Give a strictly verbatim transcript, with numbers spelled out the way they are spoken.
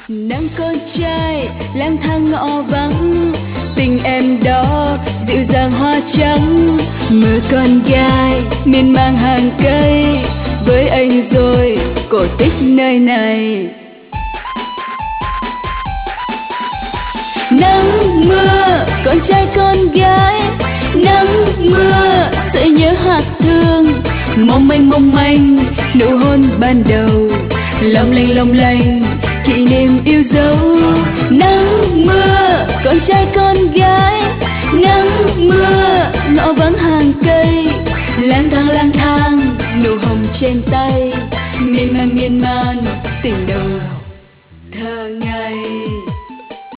Nắng con trai lang thang ngõ vắng, tình em đó dịu dàng hoa trắng. Mơ con gái miên man hàng cây, với anh rồi cổ tích nơi này. Nắng mưa con trai con gái, nắng mưa sẽ nhớ hạt thương. Mong manh mong manh nụ hôn ban đầu, long lanh long lanh kỷ niệm yêu dấu. Nắng mưa con trai con gái, nắng mưa ngõ vắng hàng cây, lang thang lang thang nụ hồng trên tay, miên man miên man tình đầu thơ ngây.